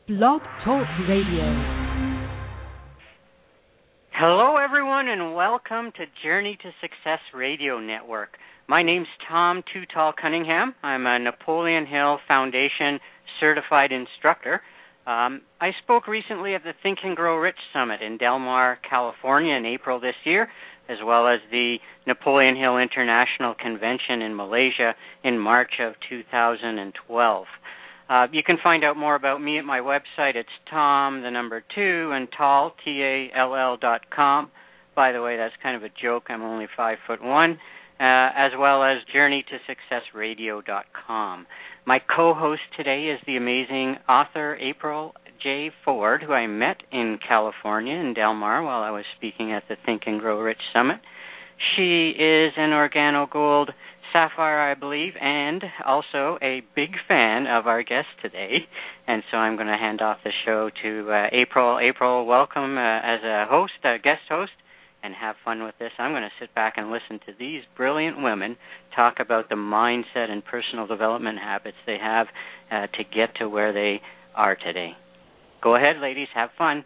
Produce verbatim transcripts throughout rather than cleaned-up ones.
Blog Talk Radio. Hello, everyone, and welcome to Journey to Success Radio Network. My name's Tom Too Tall Cunningham. I'm a Napoleon Hill Foundation certified instructor. Um, I spoke recently at the Think and Grow Rich Summit in Del Mar, California in April this year, as well as the Napoleon Hill International Convention in Malaysia in March of two thousand twelve. Uh, you can find out more about me at my website. It's Tom, the number two, and Tall, T A L L dot com. By the way, that's kind of a joke. I'm only five foot one, uh, as well as journey to success radio dot com. My co-host today is the amazing author April J. Ford, who I met in California in Del Mar while I was speaking at the Think and Grow Rich Summit. She is an Organo Gold Sapphire, I believe, and also a big fan of our guest today. And so I'm going to hand off the show to uh, April. April, welcome uh, as a host, a guest host, and have fun with this. I'm going to sit back and listen to these brilliant women talk about the mindset and personal development habits they have uh, to get to where they are today. Go ahead, ladies. Have fun.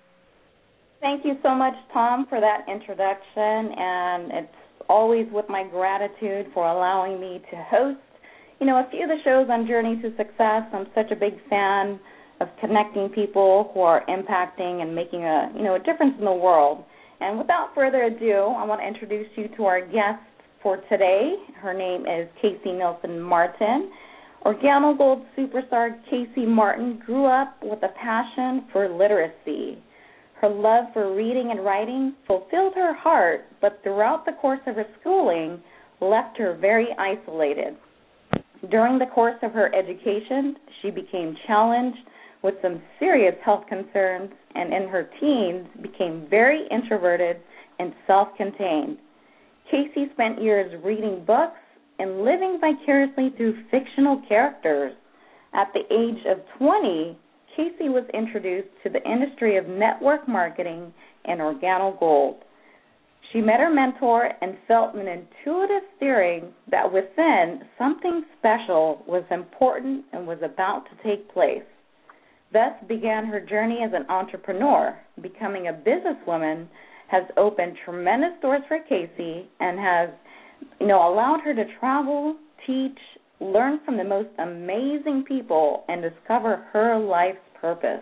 Thank you so much, Tom, for that introduction, and it's always with my gratitude for allowing me to host, you know, a few of the shows on Journey to Success. I'm such a big fan of connecting people who are impacting and making a, you know, a difference in the world. And without further ado, I want to introduce you to our guest for today. Her name is Casey Nelson Martin. Organo Gold superstar Casey Martin grew up with a passion for literacy. Her love for reading and writing fulfilled her heart, but throughout the course of her schooling, left her very isolated. During the course of her education, she became challenged with some serious health concerns, and in her teens became very introverted and self-contained. Casey spent years reading books and living vicariously through fictional characters. At the age of twenty, Casey was introduced to the industry of network marketing and Organo Gold. She met her mentor and felt an intuitive steering that within something special was important and was about to take place. Thus began her journey as an entrepreneur. Becoming a businesswoman has opened tremendous doors for Casey and has, you know, allowed her to travel, teach, learn from the most amazing people, and discover her life's purpose.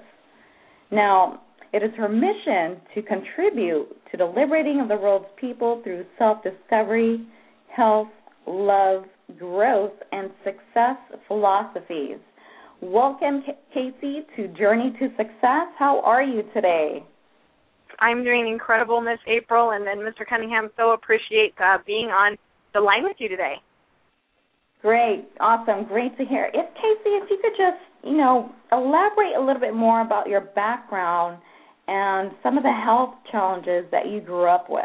Now, it is her mission to contribute to the liberating of the world's people through self-discovery, health, love, growth, and success philosophies. Welcome, Casey, to Journey to Success. How are you today? I'm doing incredible, Miss April, and then Mister Cunningham, so appreciate uh, being on the line with you today. Great. Awesome. Great to hear. If Casey, if you could just, you know, elaborate a little bit more about your background and some of the health challenges that you grew up with.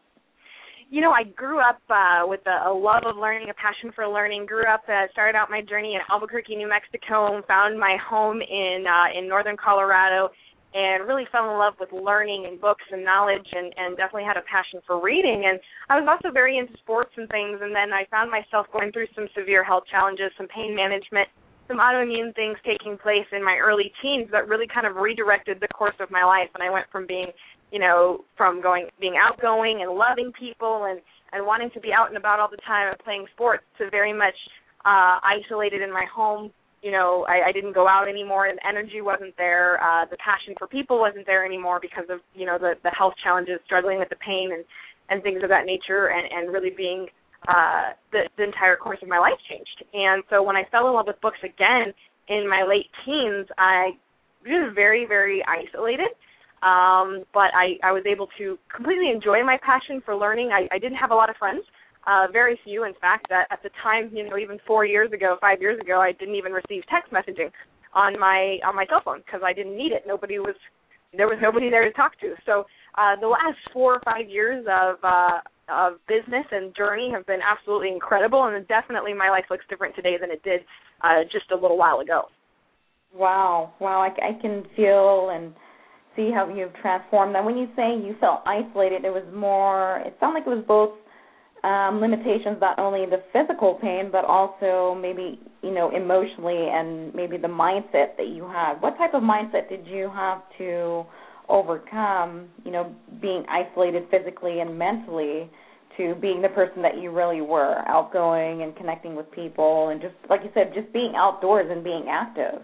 You know, I grew up uh, with a, a love of learning, a passion for learning. Grew up, uh, started out my journey in Albuquerque, New Mexico, and found my home in uh, in northern Colorado, and really fell in love with learning and books and knowledge, and, and definitely had a passion for reading. And I was also very into sports and things, and then I found myself going through some severe health challenges, some pain management, some autoimmune things taking place in my early teens that really kind of redirected the course of my life. And I went from being, you know, from going being outgoing and loving people and, and wanting to be out and about all the time and playing sports to very much uh, isolated in my home. You know, I, I didn't go out anymore, and energy wasn't there. Uh, the passion for people wasn't there anymore because of, you know, the, the health challenges, struggling with the pain and, and things of that nature, and, and really being uh, the, the entire course of my life changed. And so when I fell in love with books again in my late teens, I was very, very isolated. Um, but I, I was able to completely enjoy my passion for learning. I, I didn't have a lot of friends. Uh, very few, in fact. That at the time, you know, even four years ago, five years ago, I didn't even receive text messaging on my on my cell phone because I didn't need it. Nobody was there was nobody there to talk to. So uh, the last four or five years of uh, of business and journey have been absolutely incredible, and definitely my life looks different today than it did uh, just a little while ago. Wow, wow! I, I can feel and see how you've transformed. Now, when you say you felt isolated, it was more. It sounded like it was both um, limitations, not only the physical pain, but also maybe, you know, emotionally and maybe the mindset that you had. What type of mindset did you have to overcome, you know, being isolated physically and mentally to being the person that you really were, outgoing and connecting with people and just, like you said, just being outdoors and being active?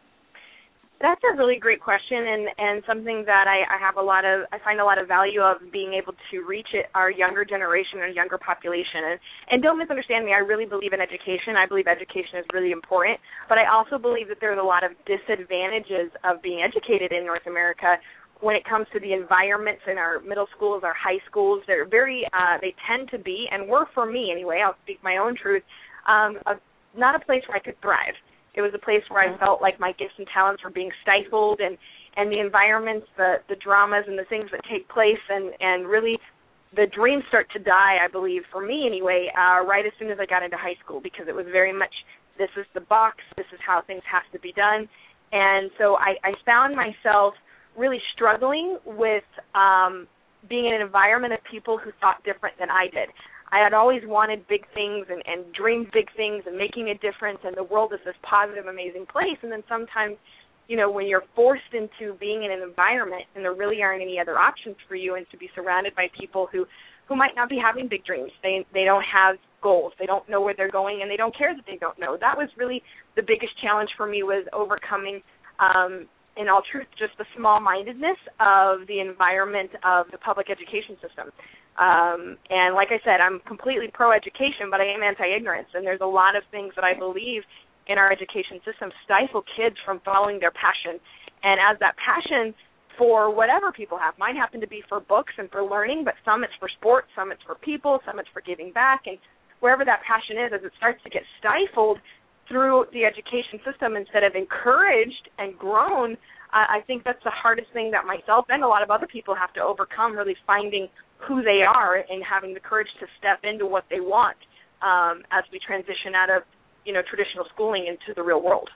That's a really great question, and, and something that I, I have a lot of, I find a lot of value of being able to reach it, our younger generation, our younger population. And, and don't misunderstand me, I really believe in education. I believe education is really important, but I also believe that there's a lot of disadvantages of being educated in North America when it comes to the environments in our middle schools, our high schools. They're very, uh, they tend to be, and were for me anyway, I'll speak my own truth, um, a, not a place where I could thrive. It was a place where I felt like my gifts and talents were being stifled, and, and the environments, the, the dramas and the things that take place, and, and really the dreams start to die, I believe, for me anyway, uh, right as soon as I got into high school, because it was very much, this is the box, this is how things have to be done. And so I, I found myself really struggling with um, being in an environment of people who thought different than I did. I had always wanted big things and, and dreamed big things and making a difference, and the world is this positive, amazing place. And then sometimes, you know, when you're forced into being in an environment and there really aren't any other options for you, and to be surrounded by people who, who might not be having big dreams. They they don't have goals. They don't know where they're going, and they don't care that they don't know. That was really the biggest challenge for me, was overcoming, um, in all truth, just the small-mindedness of the environment of the public education system. Um, and like I said, I'm completely pro-education, but I am anti-ignorance, and there's a lot of things that I believe in our education system stifle kids from following their passion. And as that passion for whatever people have, mine happen to be for books and for learning, but some it's for sports, some it's for people, some it's for giving back, and wherever that passion is, as it starts to get stifled through the education system instead of encouraged and grown, uh, I think that's the hardest thing that myself and a lot of other people have to overcome, really finding who they are and having the courage to step into what they want um, as we transition out of, you know, traditional schooling into the real world.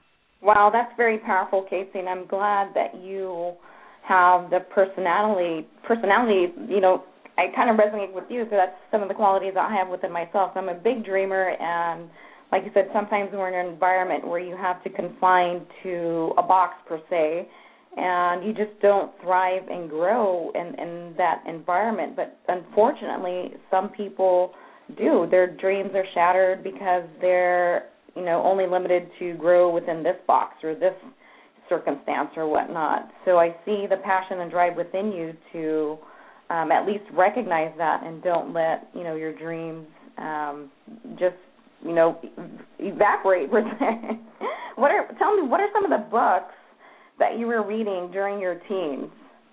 Wow, that's very powerful, Casey, and I'm glad that you have the personality, personality, you know, I kind of resonate with you, so that's some of the qualities I have within myself. I'm a big dreamer, and like you said, sometimes we're in an environment where you have to confine to a box per se, and you just don't thrive and grow in, in that environment. But unfortunately, some people do. Their dreams are shattered because they're, you know, only limited to grow within this box or this circumstance or whatnot. So I see the passion and drive within you to um, at least recognize that and don't let, you know, your dreams um, just, you know, evaporate. What are, tell me, what are some of the books that you were reading during your teens?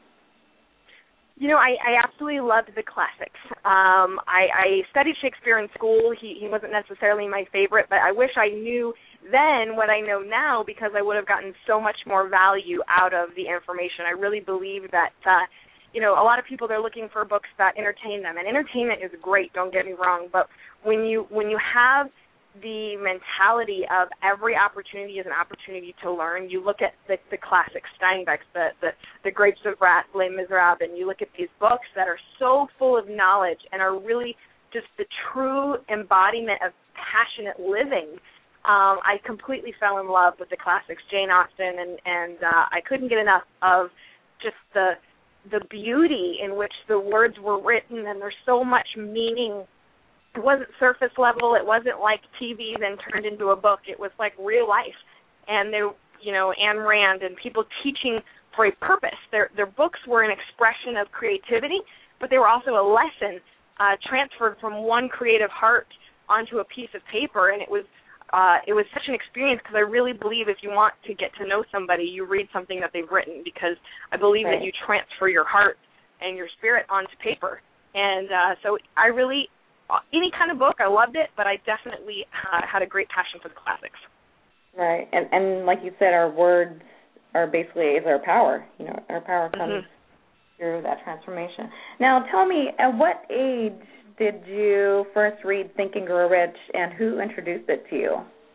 You know, I, I absolutely loved the classics. Um, I, I studied Shakespeare in school. He, he wasn't necessarily my favorite, but I wish I knew then what I know now, because I would have gotten so much more value out of the information. I really believe that, uh, you know, a lot of people, they're looking for books that entertain them, and entertainment is great, don't get me wrong, but when you when you have the mentality of every opportunity is an opportunity to learn, you look at the, the classic Steinbeck's, the, the, the Grapes of Wrath, Les Miserables, and you look at these books that are so full of knowledge and are really just the true embodiment of passionate living. Um, I completely fell in love with the classics, Jane Austen, and, and uh, I couldn't get enough of just the the beauty in which the words were written, and there's so much meaning. It wasn't surface level. It wasn't like T V then turned into a book. It was like real life. And there, you know, Ayn Rand and people teaching for a purpose. Their their books were an expression of creativity, but they were also a lesson uh, transferred from one creative heart onto a piece of paper. And it was uh, it was such an experience, because I really believe if you want to get to know somebody, you read something that they've written, because I believe right. that you transfer your heart and your spirit onto paper. And uh, so I really. Any kind of book, I loved it, but I definitely uh, had a great passion for the classics. Right, and and like you said, our words are basically is our power. You know, our power comes mm-hmm. through that transformation. Now, tell me, at what age did you first read Think and Grow Rich, and who introduced it to you?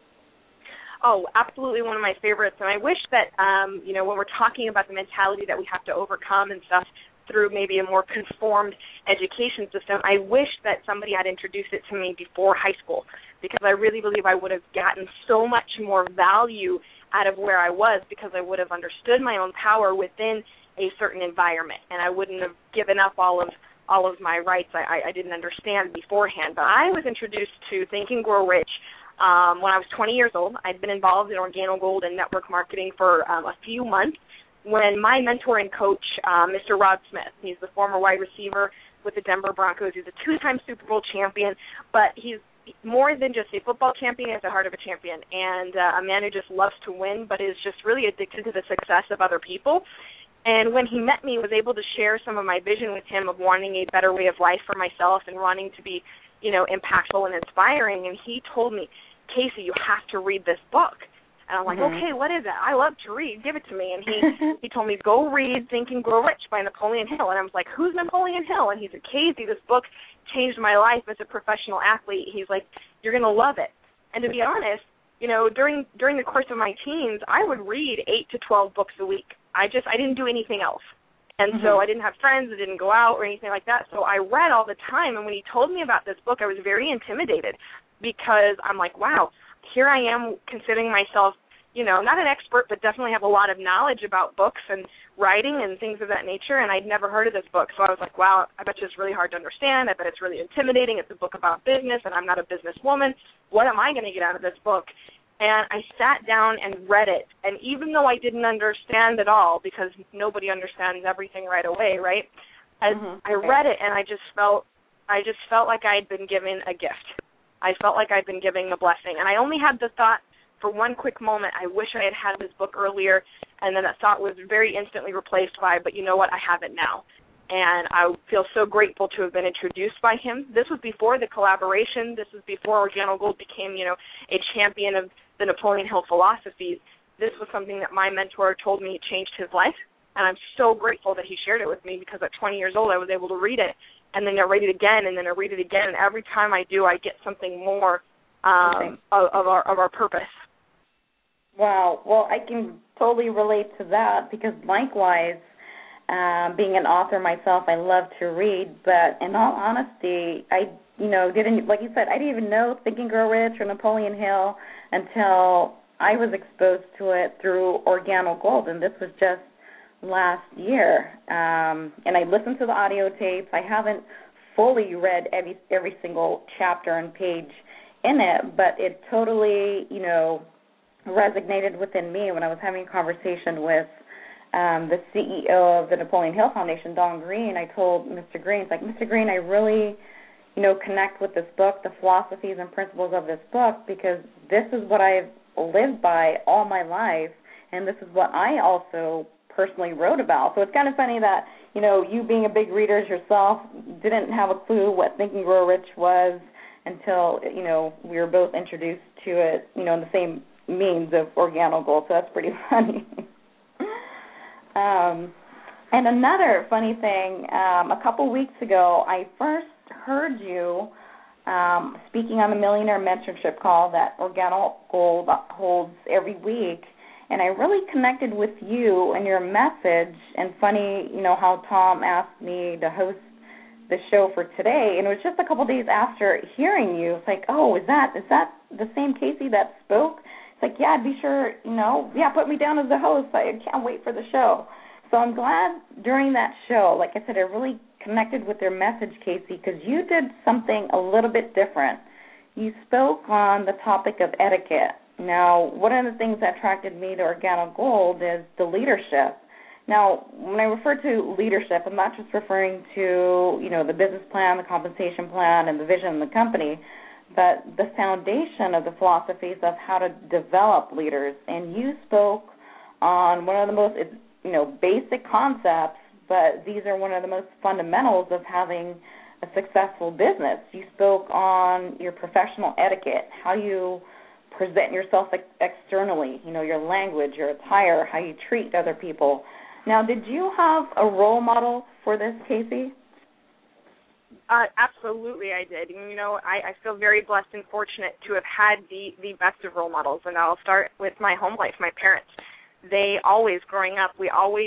Oh, absolutely one of my favorites, and I wish that, um, you know, when we're talking about the mentality that we have to overcome and stuff, through maybe a more conformed education system. I wish that somebody had introduced it to me before high school, because I really believe I would have gotten so much more value out of where I was, because I would have understood my own power within a certain environment, and I wouldn't have given up all of all of my rights I, I didn't understand beforehand. But I was introduced to Think and Grow Rich um, when I was twenty years old. I'd been involved in Organogold and network marketing for um, a few months when my mentor and coach, uh, Mister Rod Smith, he's the former wide receiver with the Denver Broncos. He's a two-time Super Bowl champion, but he's more than just a football champion. He has the heart of a champion, and uh, a man who just loves to win, but is just really addicted to the success of other people. And when he met me, was able to share some of my vision with him of wanting a better way of life for myself and wanting to be, you know, impactful and inspiring. And he told me, Casey, you have to read this book. And I'm like, mm-hmm. okay, what is that? I love to read. Give it to me. And he, he told me, go read Think and Grow Rich by Napoleon Hill. And I was like, who's Napoleon Hill? And he said, Casey, this book changed my life as a professional athlete. He's like, you're going to love it. And to be honest, you know, during during the course of my teens, I would read eight to twelve books a week. I just, I didn't do anything else. And mm-hmm. so I didn't have friends, I didn't go out or anything like that. So I read all the time. And when he told me about this book, I was very intimidated, because I'm like, wow, here I am considering myself, you know, not an expert, but definitely have a lot of knowledge about books and writing and things of that nature, and I'd never heard of this book. So I was like, wow, I bet you it's really hard to understand. I bet it's really intimidating. It's a book about business, and I'm not a businesswoman. What am I going to get out of this book? And I sat down and read it, and even though I didn't understand it all, because nobody understands everything right away, right? As mm-hmm. I read it, and I just felt, I just felt like I had been given a gift. I felt like I'd been given a blessing, and I only had the thought for one quick moment, I wish I had had this book earlier, and then that thought was very instantly replaced by, but you know what, I have it now. And I feel so grateful to have been introduced by him. This was before the collaboration. This was before Organogold became, you know, a champion of the Napoleon Hill philosophies. This was something that my mentor told me changed his life, and I'm so grateful that he shared it with me, because at twenty years old I was able to read it, and then I read it again, and then I read it again, and every time I do I get something more um, okay. of, of, our, of our purpose. Wow. Well, I can totally relate to that, because likewise, um, being an author myself, I love to read, but in all honesty, I, you know, didn't, like you said, I didn't even know Think and Grow Rich or Napoleon Hill until I was exposed to it through Organogold, and this was just last year. Um, and I listened to the audio tapes. I haven't fully read every, every single chapter and page in it, but it totally, you know, resonated within me when I was having a conversation with um, the C E O of the Napoleon Hill Foundation, Don Green. I told Mister Green, it's like, Mister Green, I really, you know, connect with this book, the philosophies and principles of this book, because this is what I've lived by all my life, and this is what I also personally wrote about. So it's kind of funny that, you know, you being a big reader yourself didn't have a clue what Think and Grow Rich was until, you know, we were both introduced to it, you know, in the same means of Organogold. So that's pretty funny. um, and another funny thing, um, a couple weeks ago, I first heard you um, speaking on the Millionaire Mentorship Call that Organogold holds every week, and I really connected with you and your message. And funny, you know, how Tom asked me to host the show for today, and it was just a couple days after hearing you. It's like, oh, is that is that the same Casey that spoke? It's like, yeah, be sure, you know, yeah, put me down as the host. I can't wait for the show. So I'm glad during that show, like I said, I really connected with your message, Casey, because you did something a little bit different. You spoke on the topic of etiquette. Now, one of the things that attracted me to Organogold is the leadership. Now, when I refer to leadership, I'm not just referring to, you know, the business plan, the compensation plan, and the vision of the company, but the foundation of the philosophies of how to develop leaders. And you spoke on one of the most, you know, basic concepts, but these are one of the most fundamentals of having a successful business. You spoke on your professional etiquette, how you present yourself externally, you know, your language, your attire, how you treat other people. Now, did you have a role model for this, Casey? Uh, absolutely, I did. You know, I, I feel very blessed and fortunate to have had the, the best of role models, and I'll start with my home life, my parents. They always, growing up, we always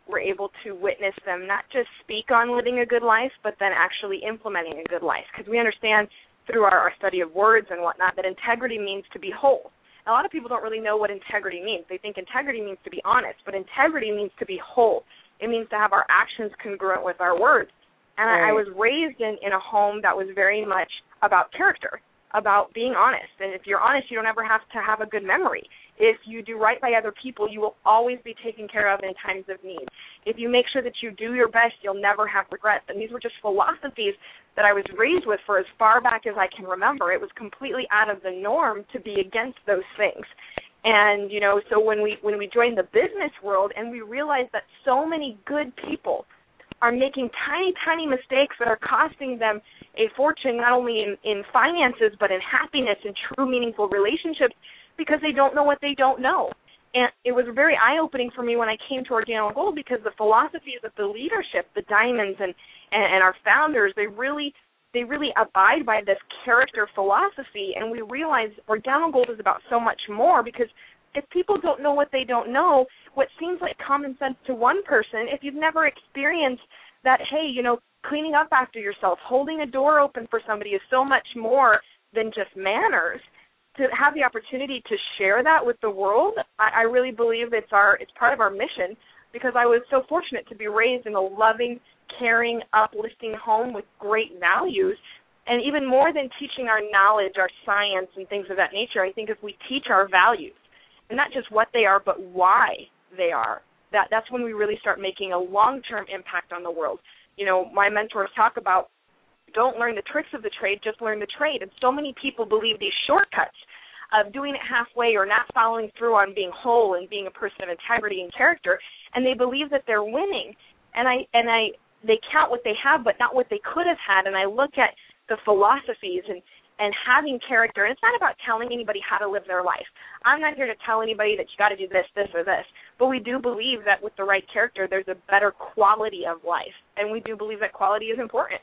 we're able to witness them not just speak on living a good life, but then actually implementing a good life. Because we understand through our, our study of words and whatnot that integrity means to be whole. A lot of people don't really know what integrity means. They think integrity means to be honest, but integrity means to be whole. It means to have our actions congruent with our words. And right. I, I was raised in, in a home that was very much about character, about being honest. And if you're honest, you don't ever have to have a good memory. If you do right by other people, you will always be taken care of in times of need. If you make sure that you do your best, you'll never have regrets. And these were just philosophies that I was raised with for as far back as I can remember. It was completely out of the norm to be against those things. And, you know, so when we when we joined the business world and we realized that so many good people are making tiny, tiny mistakes that are costing them a fortune, not only in, in finances, but in happiness and true, meaningful relationships, because they don't know what they don't know. And it was very eye-opening for me when I came to Organic Gold, because the philosophies of the leadership, the diamonds and, and, and our founders, they really they really abide by this character philosophy, and we realize Organic Gold is about so much more, because if people don't know what they don't know, what seems like common sense to one person, if you've never experienced that, hey, you know, cleaning up after yourself, holding a door open for somebody is so much more than just manners. To have the opportunity to share that with the world, I, I really believe it's our it's part of our mission, because I was so fortunate to be raised in a loving, caring, uplifting home with great values. And even more than teaching our knowledge, our science, and things of that nature, I think if we teach our values, and not just what they are, but why they are, that, that's when we really start making a long-term impact on the world. You know, my mentors talk about, don't learn the tricks of the trade, just learn the trade. And so many people believe these shortcuts of doing it halfway or not following through on being whole and being a person of integrity and character, and they believe that they're winning. And I and I they count what they have, but not what they could have had. And I look at the philosophies and, and having character. And it's not about telling anybody how to live their life. I'm not here to tell anybody that you got to do this, this, or this. But we do believe that with the right character, there's a better quality of life. And we do believe that quality is important.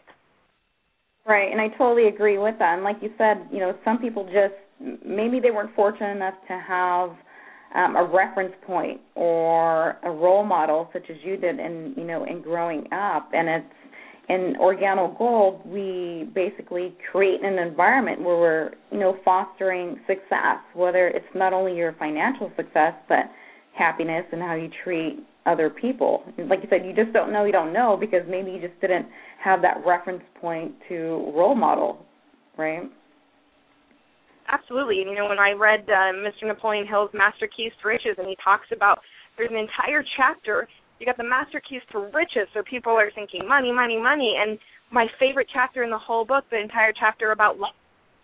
Right, and I totally agree with that. And like you said, you know, some people just, maybe they weren't fortunate enough to have um, a reference point or a role model such as you did in, you know, in growing up. And it's, in Organic Gold, we basically create an environment where we're, you know, fostering success, whether it's not only your financial success, but happiness and how you treat other people. Like you said, you just don't know you don't know because maybe you just didn't have that reference point to role model, right? Absolutely. And, you know, when I read uh, Mister Napoleon Hill's Master Keys to Riches, and he talks about there's an entire chapter, you got the Master Keys to Riches, so people are thinking money, money, money, and my favorite chapter in the whole book, the entire chapter about love.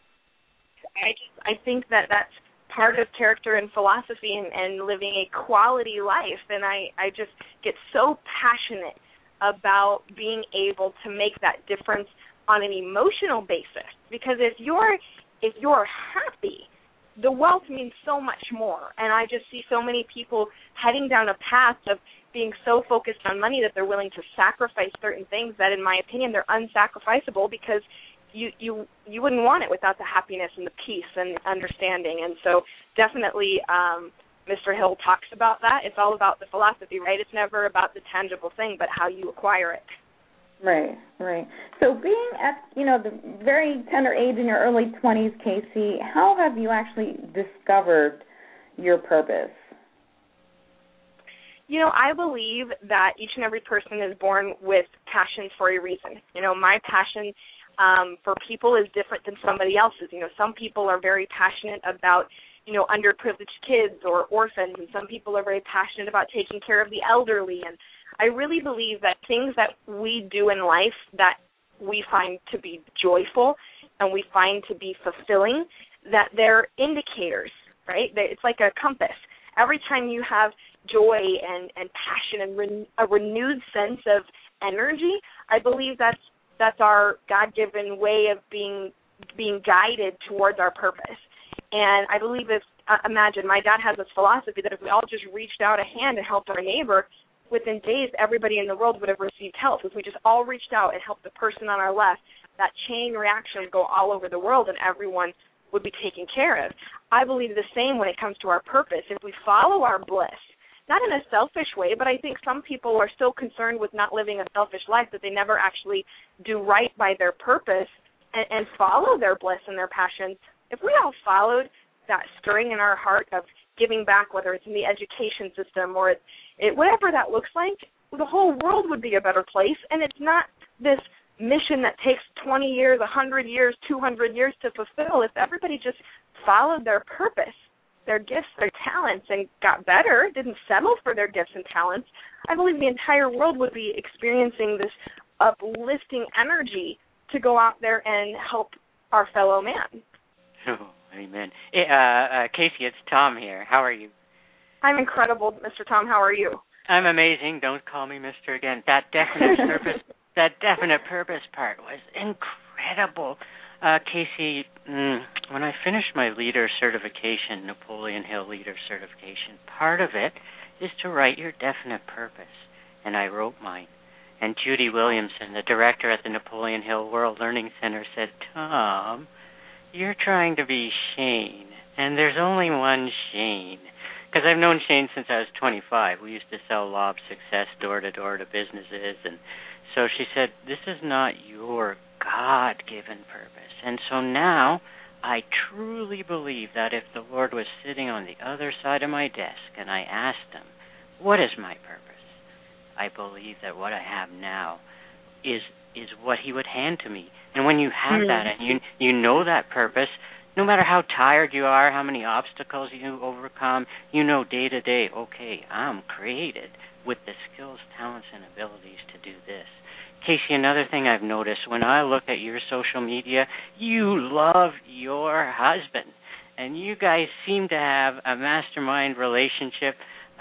I just, I think that that's part of character and philosophy and, and living a quality life, and I, I just get so passionate about being able to make that difference on an emotional basis, because if you're if you're happy, the wealth means so much more. And I just see so many people heading down a path of being so focused on money that they're willing to sacrifice certain things that, in my opinion, they're unsacrificable, because you you you wouldn't want it without the happiness and the peace and understanding. And so definitely um, Mister Hill talks about that. It's all about the philosophy, right? It's never about the tangible thing, but how you acquire it. Right, right. So being at, you know, the very tender age in your early twenties, Casey, how have you actually discovered your purpose? You know, I believe that each and every person is born with passions for a reason. You know, my passion um, for people is different than somebody else's. You know, some people are very passionate about, you know, underprivileged kids or orphans, and some people are very passionate about taking care of the elderly. And I really believe that things that we do in life that we find to be joyful and we find to be fulfilling, that they're indicators, right? It's like a compass. Every time you have joy and, and passion and re- a renewed sense of energy, I believe that's that's our God-given way of being being guided towards our purpose. And I believe if, uh, imagine, my dad has this philosophy that if we all just reached out a hand and helped our neighbor, within days everybody in the world would have received help. If we just all reached out and helped the person on our left, that chain reaction would go all over the world and everyone would be taken care of. I believe the same when it comes to our purpose. If we follow our bliss, not in a selfish way, but I think some people are so concerned with not living a selfish life that they never actually do right by their purpose and, and follow their bliss and their passions. If we all followed that stirring in our heart of giving back, whether it's in the education system or it, it, whatever that looks like, the whole world would be a better place. And it's not this mission that takes twenty years, one hundred years, two hundred years to fulfill. If everybody just followed their purpose, their gifts, their talents, and got better, didn't settle for their gifts and talents, I believe the entire world would be experiencing this uplifting energy to go out there and help our fellow man. Oh, amen. Uh, uh, Casey, it's Tom here. How are you? I'm incredible, Mister Tom. How are you? I'm amazing. Don't call me Mister again. That definite purpose, that definite purpose part was incredible. Uh, Casey, mm, when I finished my leader certification, Napoleon Hill leader certification, part of it is to write your definite purpose, and I wrote mine. And Judy Williamson, the director at the Napoleon Hill World Learning Center, said, Tom, you're trying to be Shane, and there's only one Shane. Because I've known Shane since I was twenty-five. We used to sell Law of Success door-to-door to businesses. And so she said, this is not your God-given purpose. And so now I truly believe that if the Lord was sitting on the other side of my desk and I asked him, what is my purpose? I believe that what I have now is is what he would hand to me. And when you have that and you you know that purpose, no matter how tired you are, how many obstacles you overcome, you know day to day, okay, I'm created with the skills, talents, and abilities to do this. Casey, another thing I've noticed, when I look at your social media, you love your husband. And you guys seem to have a mastermind relationship.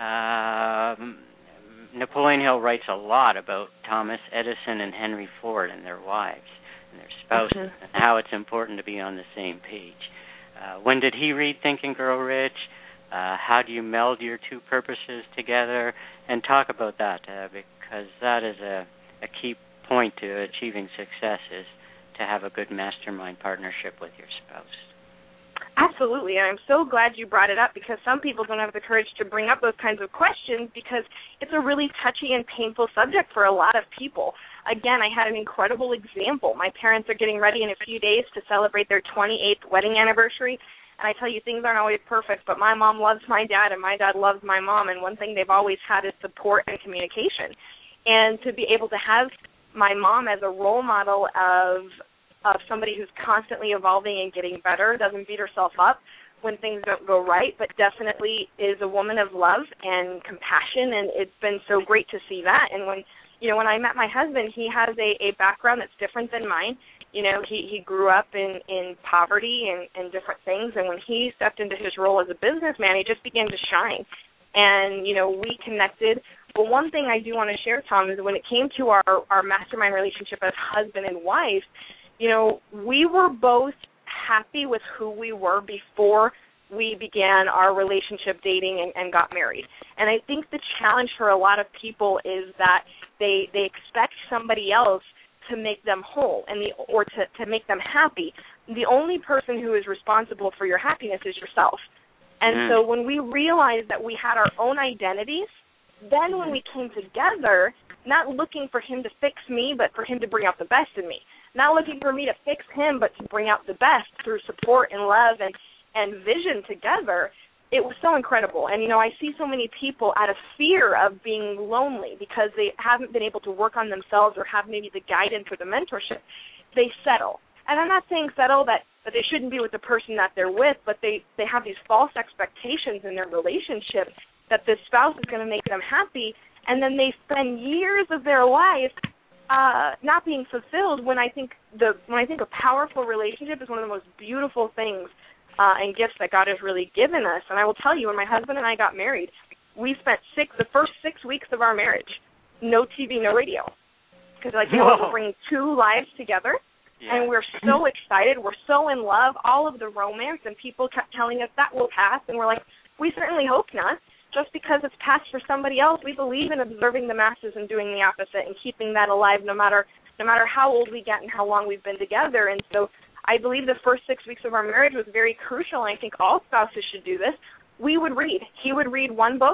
Um, Napoleon Hill writes a lot about Thomas Edison and Henry Ford and their wives and their spouses mm-hmm. and how it's important to be on the same page. Uh, when did he read Think and Grow Rich? Uh, how do you meld your two purposes together? And talk about that uh, because that is a, a key point to achieving success is to have a good mastermind partnership with your spouse. Absolutely, and I'm so glad you brought it up because some people don't have the courage to bring up those kinds of questions because it's a really touchy and painful subject for a lot of people. Again, I had an incredible example. My parents are getting ready in a few days to celebrate their twenty-eighth wedding anniversary, and I tell you, things aren't always perfect, but my mom loves my dad and my dad loves my mom, and one thing they've always had is support and communication. And to be able to have my mom as a role model of of somebody who's constantly evolving and getting better, doesn't beat herself up when things don't go right, but definitely is a woman of love and compassion, and it's been so great to see that. And when, you know, when I met my husband, he has a, a background that's different than mine. You know, he, he grew up in, in poverty and, and different things, and when he stepped into his role as a businessman, he just began to shine. And, you know, we connected. But one thing I do want to share, Tom, is when it came to our, our mastermind relationship as husband and wife, you know, we were both happy with who we were before we began our relationship dating and, and got married. And I think the challenge for a lot of people is that they they expect somebody else to make them whole and the or to, to make them happy. The only person who is responsible for your happiness is yourself. And mm. so when we realized that we had our own identities, then when we came together, not looking for him to fix me, but for him to bring out the best in me. Not looking for me to fix him, but to bring out the best through support and love and, and vision together, it was so incredible. And, you know, I see so many people out of fear of being lonely because they haven't been able to work on themselves or have maybe the guidance or the mentorship. They settle. And I'm not saying settle that, that they shouldn't be with the person that they're with, but they, they have these false expectations in their relationship that the spouse is going to make them happy, and then they spend years of their life Uh, not being fulfilled when I think the when I think a powerful relationship is one of the most beautiful things uh, and gifts that God has really given us. And I will tell you, when my husband and I got married, we spent six the first six weeks of our marriage, no T V, no radio, because like you know, we're bringing two lives together, yeah. and we're so excited, we're so in love, all of the romance, and people kept telling us that will pass, and we're like, we certainly hope not. Just because it's passed for somebody else, we believe in observing the masses and doing the opposite and keeping that alive no matter no matter how old we get and how long we've been together. And so I believe the first six weeks of our marriage was very crucial, and I think all spouses should do this. We would read. He would read one book,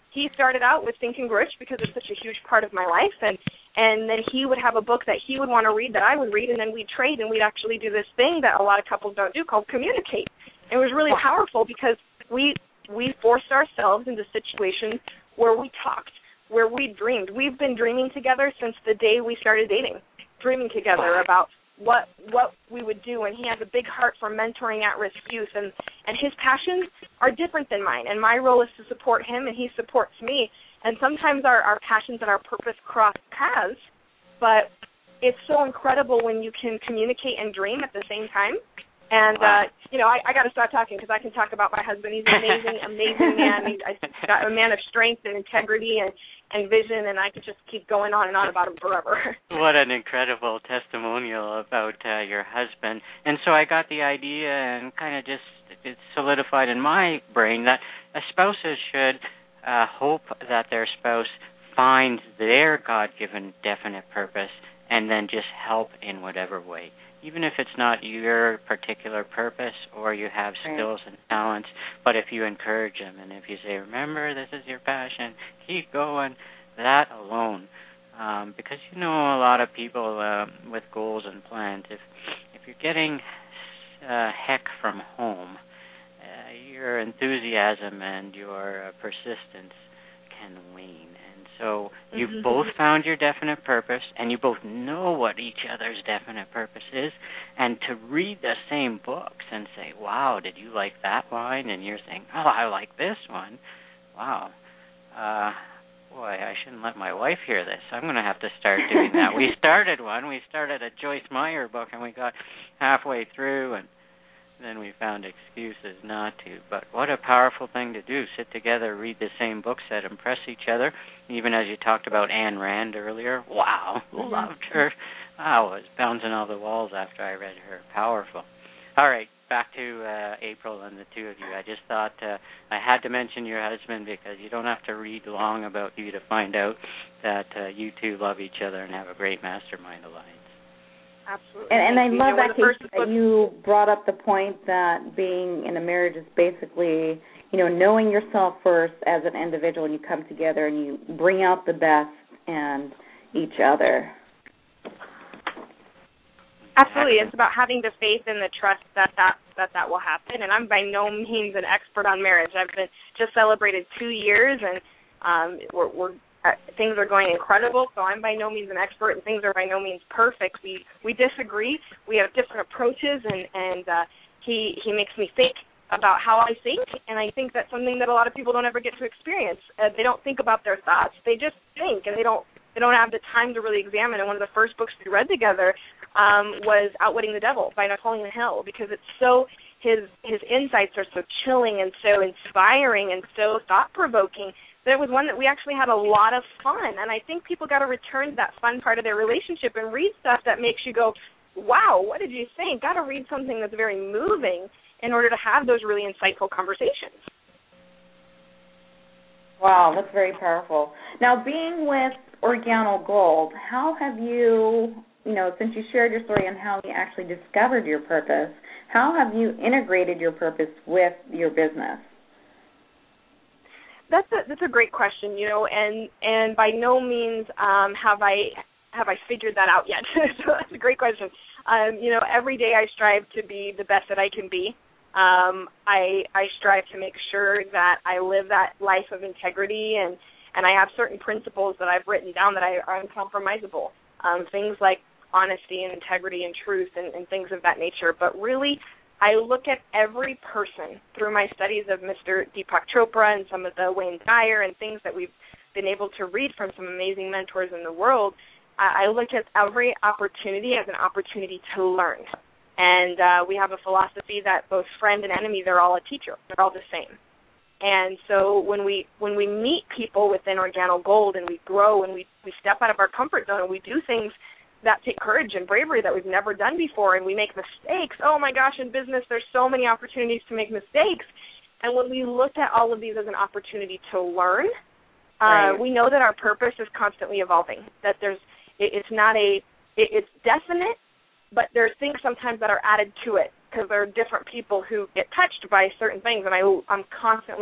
he started out with Think and Grow Rich because it's such a huge part of my life, and and then he would have a book that he would want to read that I would read, and then we'd trade, and we'd actually do this thing that a lot of couples don't do called communicate. It was really powerful because we we forced ourselves into situations where we talked, where we dreamed. We've been dreaming together since the day we started dating, dreaming together about what what we would do, and he has a big heart for mentoring at-risk youth, and, and his passions are different than mine, and my role is to support him, and he supports me, and sometimes our, our passions and our purpose cross paths, but it's so incredible when you can communicate and dream at the same time. And, uh, you know, I, I got to stop talking because I can talk about my husband. He's an amazing, amazing man. He's got a man of strength and integrity and, and vision, and I could just keep going on and on about him forever. What an incredible testimonial about uh, your husband. And so I got the idea and kind of just it solidified in my brain that uh, spouses should uh, hope that their spouse finds their God-given definite purpose and then just help in whatever way. Even if it's not your particular purpose or you have skills and talents, but if you encourage them and if you say, remember, this is your passion, keep going, that alone. Um, because you know a lot of people uh, with goals and plans, if if you're getting uh, heck from home, uh, your enthusiasm and your uh, persistence can wane. So you've mm-hmm. both found your definite purpose, and you both know what each other's definite purpose is, and to read the same books and say, wow, did you like that line? And you're saying, oh, I like this one. Wow. Uh, boy, I shouldn't let my wife hear this. I'm going to have to start doing that. We started one. We started a Joyce Meyer book, and we got halfway through, and then we found excuses not to. But what a powerful thing to do, sit together, read the same books that impress each other, even as you talked about Ayn Rand earlier. Wow, loved her. I was bouncing off the walls after I read her. Powerful. All right, back to uh, April and the two of you. I just thought uh, I had to mention your husband because you don't have to read long about you to find out that uh, you two love each other and have a great mastermind alliance. Absolutely. And, and I love you know, that Kate, you brought up the point that being in a marriage is basically, you know, knowing yourself first as an individual, and you come together and you bring out the best in each other. Absolutely. It's about having the faith and the trust that that, that that will happen. And I'm by no means an expert on marriage. I've been just celebrated two years, and um, we're, we're Uh, things are going incredible, so I'm by no means an expert, and things are by no means perfect. We we disagree. We have different approaches, and and uh, he he makes me think about how I think, and I think that's something that a lot of people don't ever get to experience. Uh, they don't think about their thoughts; they just think, and they don't they don't have the time to really examine. And one of the first books we read together um, was Outwitting the Devil by Napoleon Hill, because it's so his his insights are so chilling and so inspiring and so thought provoking. But it was one that we actually had a lot of fun, and I think people got to return to that fun part of their relationship and read stuff that makes you go, wow, what did you think? Got to read something that's very moving in order to have those really insightful conversations. Wow, that's very powerful. Now, being with Organo Gold, how have you, you know, since you shared your story on how you actually discovered your purpose, how have you integrated your purpose with your business? That's a that's a great question, you know, and and by no means um, have I have I figured that out yet. So that's a great question. Um, you know, every day I strive to be the best that I can be. Um, I I strive to make sure that I live that life of integrity, and, and I have certain principles that I've written down that I, are uncompromisable. Um, things like honesty and integrity and truth and, and things of that nature. But really, I look at every person through my studies of Mister Deepak Chopra and some of the Wayne Dyer and things that we've been able to read from some amazing mentors in the world. I, I look at every opportunity as an opportunity to learn. And uh, we have a philosophy that both friend and enemy, they're all a teacher. They're all the same. And so when we when we meet people within Organo Gold and we grow and we, we step out of our comfort zone and we do things that take courage and bravery that we've never done before, and we make mistakes. Oh, my gosh, in business there's so many opportunities to make mistakes. And when we look at all of these as an opportunity to learn, uh, right. we know that our purpose is constantly evolving, that there's it, it's not a it, – it's definite, but there's things sometimes that are added to it because there are different people who get touched by certain things, and I, I'm constantly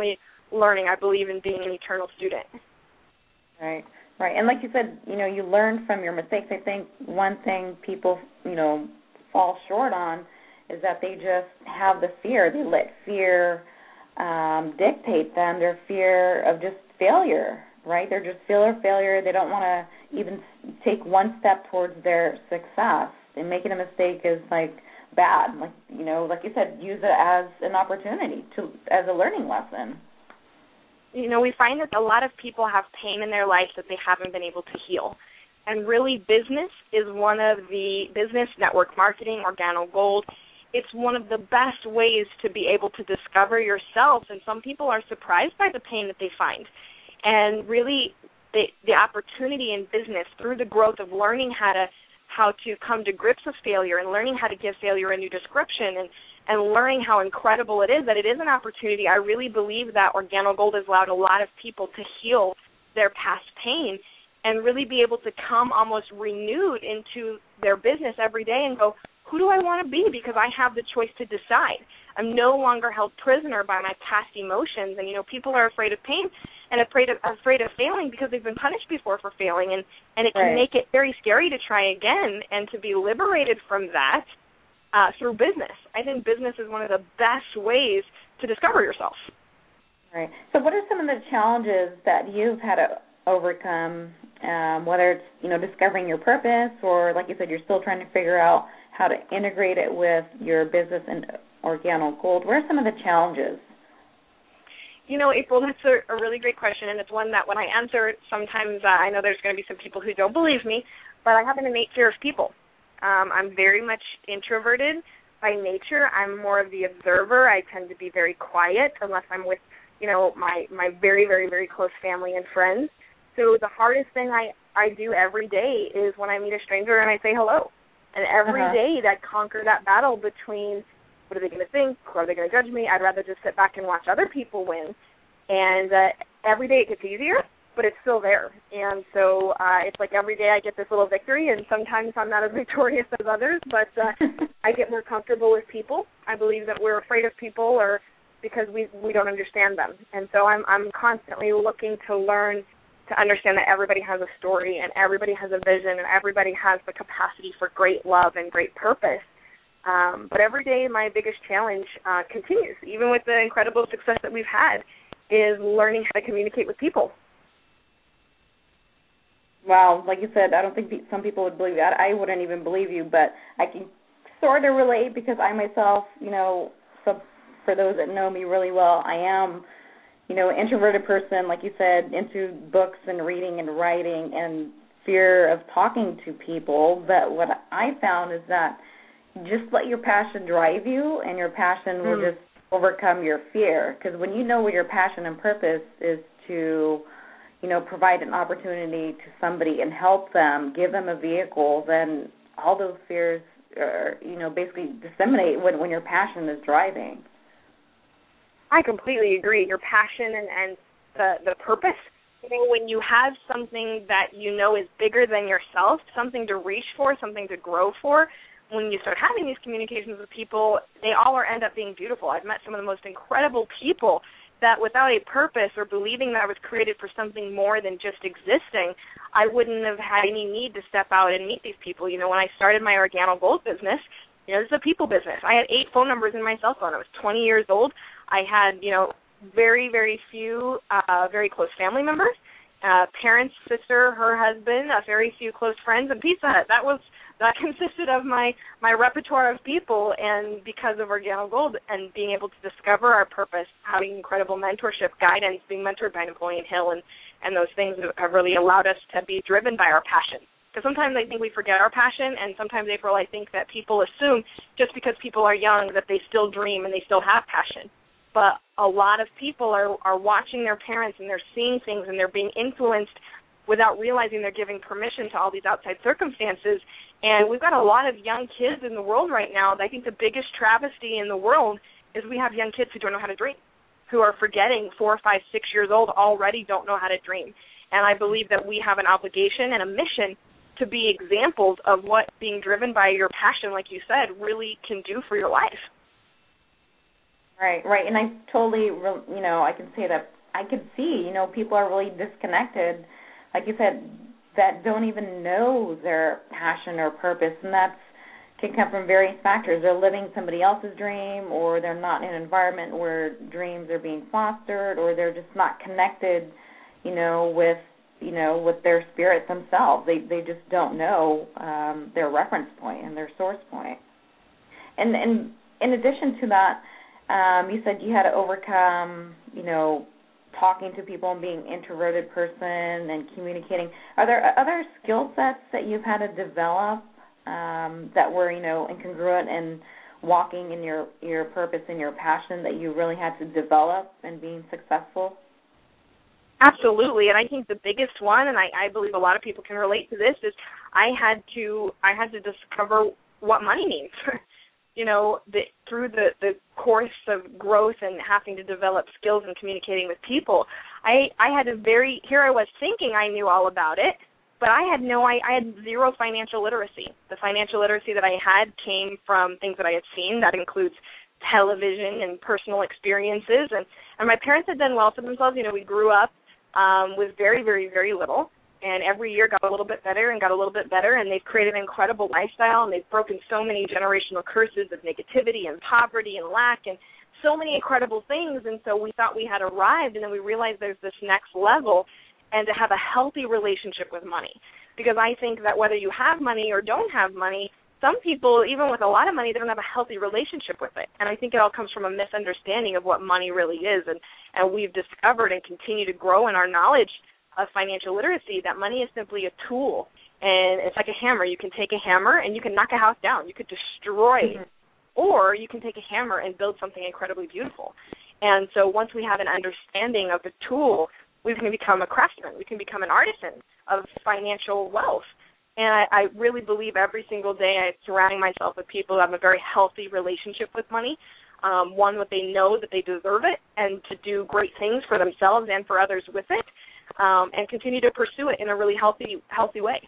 learning. I believe in being an eternal student. Right, right. And like you said, you know, you learn from your mistakes. I think one thing people, you know, fall short on is that they just have the fear. They let fear um, dictate them, their fear of just failure, right? They're just fear of failure. They don't want to even take one step towards their success. And making a mistake is, like, bad. Like, you know, like you said, use it as an opportunity, to as a learning lesson. You know, we find that a lot of people have pain in their life that they haven't been able to heal. And really, business is one of the business, network marketing, Organo Gold. It's one of the best ways to be able to discover yourself. And some people are surprised by the pain that they find. And really, the, the opportunity in business through the growth of learning how to how to come to grips with failure and learning how to give failure a new description and, and learning how incredible it is, that it is an opportunity. I really believe that Organo Gold has allowed a lot of people to heal their past pain and really be able to come almost renewed into their business every day and go, who do I want to be? Because I have the choice to decide. I'm no longer held prisoner by my past emotions. And, you know, people are afraid of pain and afraid of, afraid of failing because they've been punished before for failing. And, and it can right. make it very scary to try again and to be liberated from that uh, through business. I think business is one of the best ways to discover yourself. Right. So what are some of the challenges that you've had to overcome, um, whether it's, you know, discovering your purpose or, like you said, you're still trying to figure out how to integrate it with your business and Organo Gold? What are some of the challenges? You know, April, that's a, a really great question, and it's one that when I answer, sometimes uh, I know there's going to be some people who don't believe me, but I have an innate fear of people. Um, I'm very much introverted by nature. I'm more of the observer. I tend to be very quiet unless I'm with, you know, my, my very, very, very close family and friends. So the hardest thing I, I do every day is when I meet a stranger and I say hello. And every uh-huh. day that conquer that battle between what are they going to think, or are they going to judge me, I'd rather just sit back and watch other people win. And uh, every day it gets easier, but it's still there. And so uh, it's like every day I get this little victory, and sometimes I'm not as victorious as others, but uh, I get more comfortable with people. I believe that we're afraid of people or because we we don't understand them. And so I'm I'm constantly looking to learn to understand that everybody has a story and everybody has a vision and everybody has the capacity for great love and great purpose. Um, but every day my biggest challenge uh, continues, even with the incredible success that we've had, is learning how to communicate with people. Wow, like you said, I don't think some people would believe that. I wouldn't even believe you, but I can sort of relate because I myself, you know, so for those that know me really well, I am, you know, an introverted person, like you said, into books and reading and writing and fear of talking to people. But what I found is that just let your passion drive you, and your passion will mm. just overcome your fear. Because when you know what your passion and purpose is to, you know, provide an opportunity to somebody and help them, give them a vehicle, then all those fears are, you know, basically disseminate when, when your passion is driving. I completely agree. Your passion and, and the, the purpose, you know, when you have something that you know is bigger than yourself, something to reach for, something to grow for, when you start having these communications with people, they all are, end up being beautiful. I've met some of the most incredible people that without a purpose or believing that I was created for something more than just existing, I wouldn't have had any need to step out and meet these people. You know, when I started my Organo Gold business, you know, it's a people business. I had eight phone numbers in my cell phone. I was twenty years old. I had, you know, very, very few uh, very close family members, uh, parents, sister, her husband, a very few close friends, and Pizza Hut. That was that consisted of my, my repertoire of people, and because of Organo Gold and being able to discover our purpose, having incredible mentorship, guidance, being mentored by Napoleon Hill, and, and those things have really allowed us to be driven by our passion. Because sometimes I think we forget our passion, and sometimes, April, I think that people assume just because people are young that they still dream and they still have passion. But a lot of people are, are watching their parents, and they're seeing things, and they're being influenced without realizing they're giving permission to all these outside circumstances. And we've got a lot of young kids in the world right now. I think the biggest travesty in the world is we have young kids who don't know how to dream, who are forgetting four, five, six years old already don't know how to dream. And I believe that we have an obligation and a mission to be examples of what being driven by your passion, like you said, really can do for your life. Right, right. And I totally, you know, I can say that I could see, you know, people are really disconnected, like you said, that don't even know their passion or purpose, and that can come from various factors. They're living somebody else's dream, or they're not in an environment where dreams are being fostered, or they're just not connected, you know, with, you know, with their spirit themselves. They they just don't know um, their reference point and their source point. And, and in addition to that, um, you said you had to overcome, you know, talking to people and being an introverted person and communicating. Are there other skill sets that you've had to develop um, that were, you know, incongruent and walking in your, your purpose and your passion that you really had to develop and being successful? Absolutely, and I think the biggest one, and I, I believe a lot of people can relate to this, is I had to I had to discover what money means. You know, the, through the, the course of growth and having to develop skills and communicating with people, I, I had a very, here I was thinking I knew all about it, but I had no, I, I had zero financial literacy. The financial literacy that I had came from things that I had seen. That includes television and personal experiences, and, and my parents had done well for themselves. You know, we grew up um, with very, very, very little. And every year got a little bit better and got a little bit better, and they've created an incredible lifestyle, and they've broken so many generational curses of negativity and poverty and lack and so many incredible things. And so we thought we had arrived, and then we realized there's this next level, and to have a healthy relationship with money. Because I think that whether you have money or don't have money, some people, even with a lot of money, they don't have a healthy relationship with it. And I think it all comes from a misunderstanding of what money really is. And, and we've discovered and continue to grow in our knowledge of financial literacy that money is simply a tool, and it's like a hammer. You can take a hammer and you can knock a house down. You could destroy, mm-hmm. or you can take a hammer and build something incredibly beautiful. And so once we have an understanding of the tool, we can become a craftsman. We can become an artisan of financial wealth. And I, I really believe every single day I'm surrounding myself with people who have a very healthy relationship with money, um, one that they know that they deserve it, and to do great things for themselves and for others with it. Um, and continue to pursue it in a really healthy, healthy way.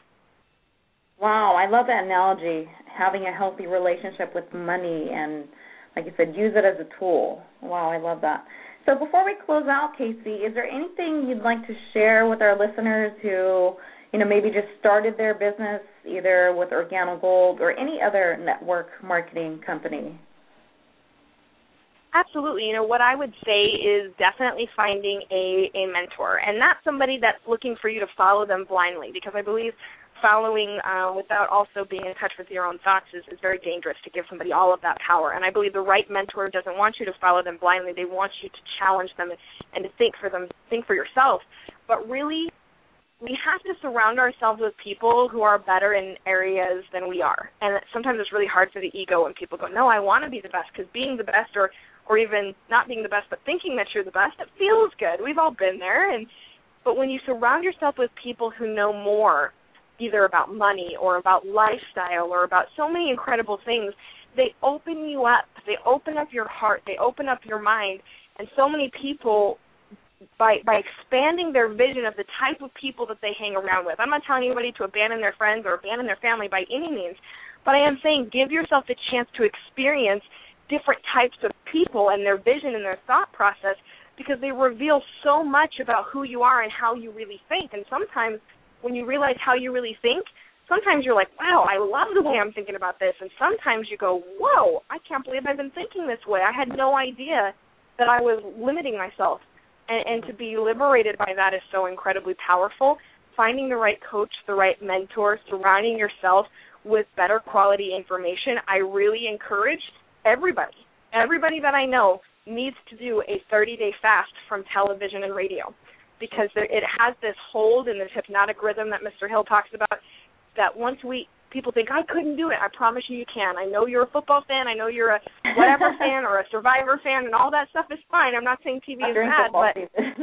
Wow, I love that analogy, having a healthy relationship with money and, like you said, use it as a tool. Wow, I love that. So before we close out, Casey, is there anything you'd like to share with our listeners who, you know, maybe just started their business either with OrganoGold or any other network marketing company? Absolutely. You know, what I would say is definitely finding a, a mentor, and not somebody that's looking for you to follow them blindly, because I believe following uh, without also being in touch with your own thoughts is, is very dangerous to give somebody all of that power. And I believe the right mentor doesn't want you to follow them blindly. They want you to challenge them and, and to think for them, think for yourself. But really, we have to surround ourselves with people who are better in areas than we are. And sometimes it's really hard for the ego when people go, no, I want to be the best, because being the best or or even not being the best but thinking that you're the best, it feels good. We've all been there. And but when you surround yourself with people who know more, either about money or about lifestyle or about so many incredible things, they open you up. They open up your heart. They open up your mind. And so many people, by by expanding their vision of the type of people that they hang around with. I'm not telling anybody to abandon their friends or abandon their family by any means, but I am saying give yourself the chance to experience different types of people and their vision and their thought process, because they reveal so much about who you are and how you really think. And sometimes when you realize how you really think, sometimes you're like, wow, I love the way I'm thinking about this. And sometimes you go, whoa, I can't believe I've been thinking this way. I had no idea that I was limiting myself. And, and to be liberated by that is so incredibly powerful. Finding the right coach, the right mentor, surrounding yourself with better quality information, I really encourage everybody, everybody that I know needs to do a thirty-day fast from television and radio, because there, it has this hold and this hypnotic rhythm that Mister Hill talks about, that once we, people think, I couldn't do it. I promise you you can. I know you're a football fan. I know you're a whatever fan or a Survivor fan, and all that stuff is fine. I'm not saying T V is bad, but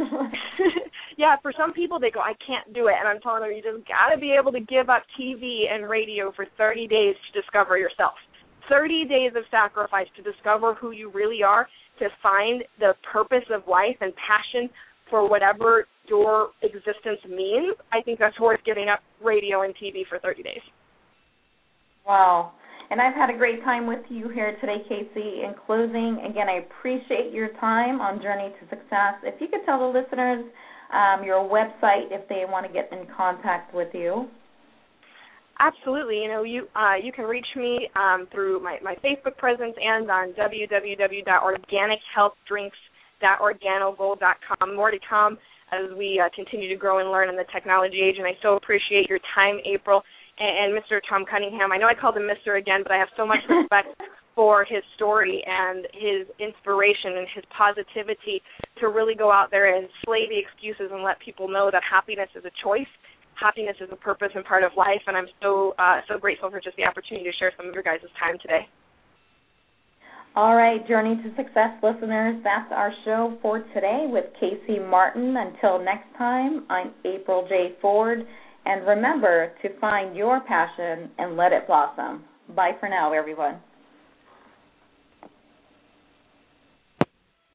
yeah, for some people they go, I can't do it. And I'm telling them, you just got to be able to give up T V and radio for thirty days to discover yourself. thirty days of sacrifice to discover who you really are, to find the purpose of life and passion for whatever your existence means. I think that's worth giving up radio and T V for thirty days. Wow. And I've had a great time with you here today, Casey. In closing, again, I appreciate your time on Journey to Success. If you could tell the listeners um, your website if they want to get in contact with you. Absolutely. You know, you uh, you can reach me um, through my, my Facebook presence and on w w w dot organic health drinks dot organogold dot com. More to come as we uh, continue to grow and learn in the technology age, and I so appreciate your time, April, and, and Mister Tom Cunningham. I know I called him Mister again, but I have so much respect for his story and his inspiration and his positivity to really go out there and slay the excuses and let people know that happiness is a choice. Happiness is a purpose and part of life, and I'm so uh, so grateful for just the opportunity to share some of your guys' time today. All right, Journey to Success listeners, that's our show for today with Casey Martin. Until next time, I'm April J. Ford, and remember to find your passion and let it blossom. Bye for now, everyone.